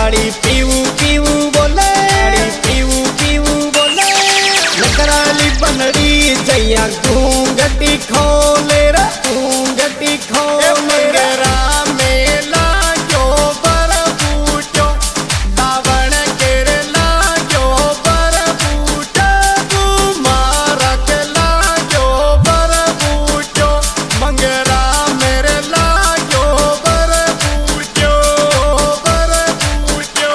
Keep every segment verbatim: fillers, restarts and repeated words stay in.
काली पीवू पीवू बोले, पीवू पीवू बोले। नकराली बनड़ी जैया घूंघटी खोले रे, घूंघटी खोले। मंगरा मेला जो बर बूटो, दावण केरला जो बर बूटो, कुमारा केला जो बर बूटो, मंगरा मेरे ला जो बर बूटो, बर बूटो।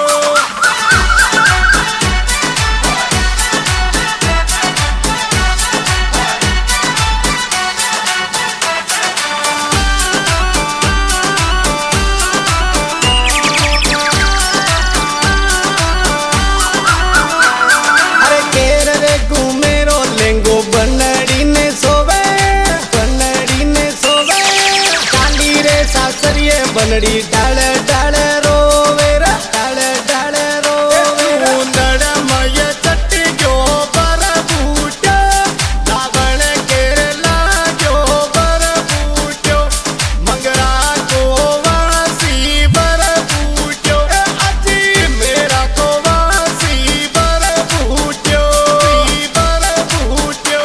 अरे केर रे घूमेरो लेंगो बनड़ी ने सोवे, बनड़ी ने सोवे। काली रे सासरिये बनड़ी डाल डाल रोवे रे, डाल डाल रोवे। उंदड़ मय चट्टी जो बर बूटो, दावण केरला जो बर बूटो, मंगरा को वासी बर बूटो। अजी मेरा को वासी बर बूटो, बर बूटो।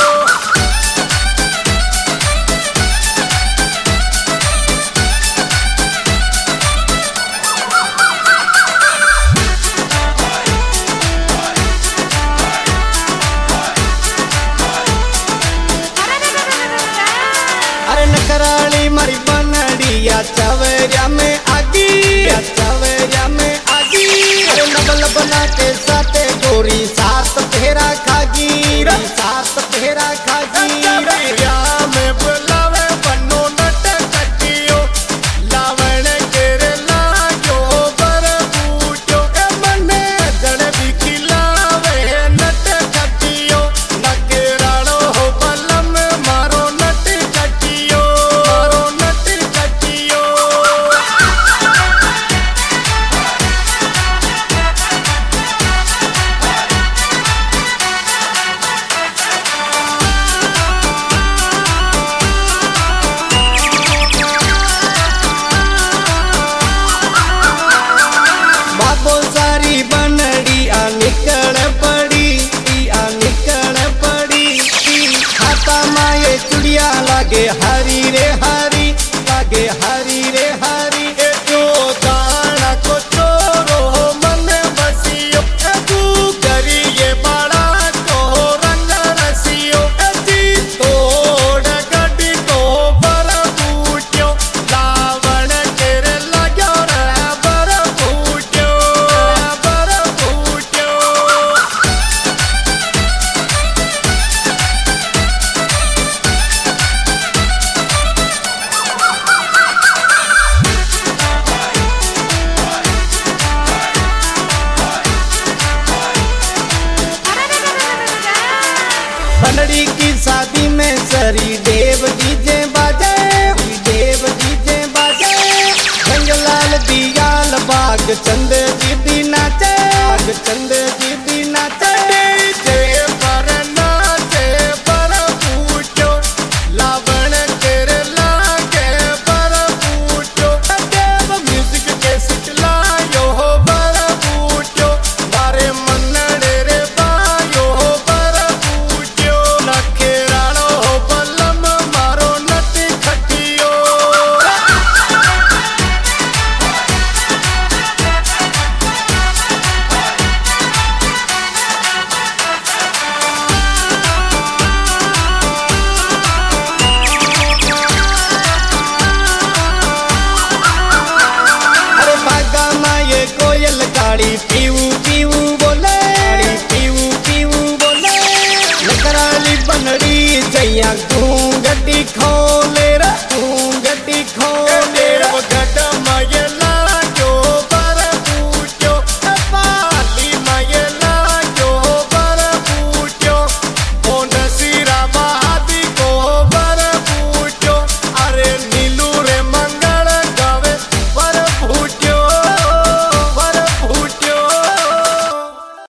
अरे नकराली मारी बनड़िया चवरिया में आगी, या चवरिया में आगी। अरे नबल बना के साथे गोरी सात फेरा खागी रे, सात फेरा खागी। चवरिया में बुलावे बनो नट कटियो, लावण केरला जो बर बूटो। ए मने जड़ भी खिलावे नट कटियो, नकेरालो हो बलम मारो नट कटियो, मारो नट कटियो। बाबो सारी बनड़ी आ निकल पड़ी, आ निकल पड़ी। खाता माये चुड़िया लागे हरी रे हरी, लागे हरी रे हरी। ए जो दाना को चोरो मन बसियो, ए तू करिए बड़ा को रंग रसियो। ए जी तोड़ गड्डी को बर बूट्यो, लावण केरला जो रे बर बूट्यो, बर बूट्यो। बनड़ी की शादी में सरी देव डीजे बाजे, देव डीजे बाजे। रंगलाल दियाल बाग चंद जी भी नाचे, बाग चंद जी भी नाचे। डीजे पर नाचे बर बूटो, लावण केरला के बर बूटो। देव म्यूजिक के सिखलायो हो बर बूटो, मारे मन्नड़े रे बायो हो बर बूटो। नकेरालो हो बलम मारो नट खटियो। अरे बागा माये कोयल काली पीवू पीवू बोले, पीवू पीवू बोले। नकराली बनड़ी जैया घूंघटी खो